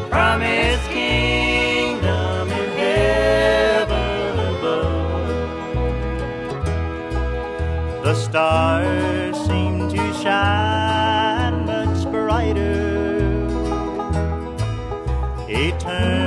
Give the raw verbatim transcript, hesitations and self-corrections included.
from his kingdom in heaven above. The stars seem to shine much brighter, eternal